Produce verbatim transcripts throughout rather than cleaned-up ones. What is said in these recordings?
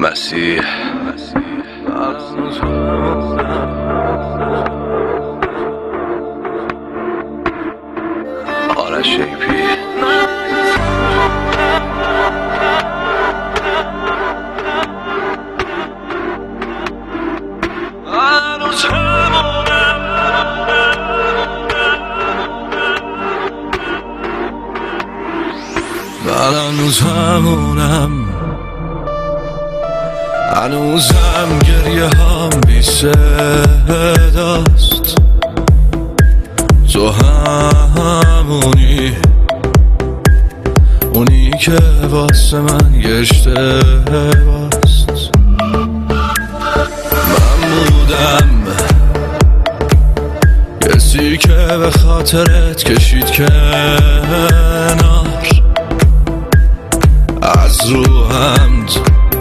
مسیح آرش شیپی من هنوز همونم، هنوزم گریه هم بی صداست. تو همونی، اونی که واسه من گشته باست. من بودم کسی که به خاطرت کشید کنار، از رو حمد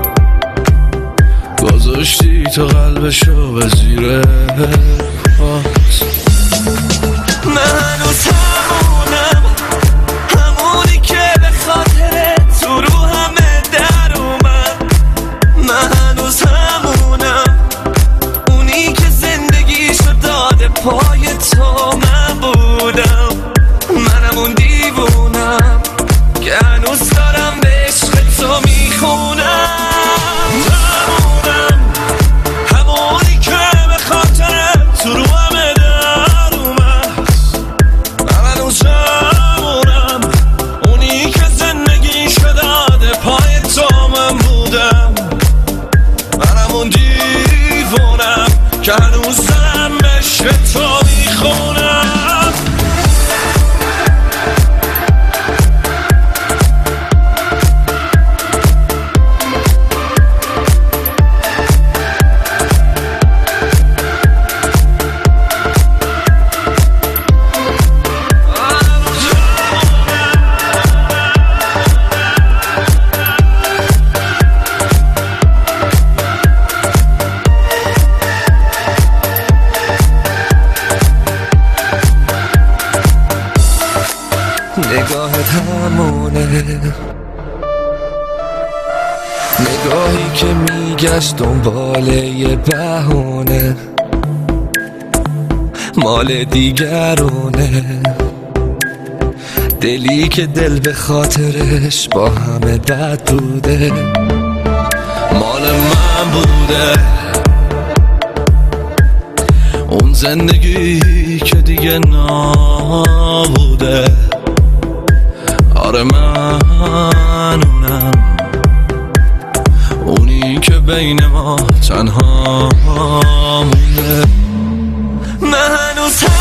گذاشتی تو قلبشو به زیر پات. من هنوز همونم، همونی که به خاطر تو رو همه در اومد. من هنوز همونم، اونی که زندگیشو داده پای تو. من بودم، منم اون دیوونم که هنوز دارم به عشق تو میخونم. همونم، همونی که به خاطر تو رو همه در اومد. من هنوز همونم، اونی که زندگیشو داده پای تو. من بودم، منم اون دیوونم که هنوز دارم به عشق تو میخونم. نگاهت همونه، نگاهی که میگشت دنبال یه بهونه، مال دیگرونه. دلی که دل به خاطرش با همه بد بوده، مال من بوده. اون زندگی که دیگه نابوده. آره من اونم، اونی که بین ما تنها مونده. من هنوز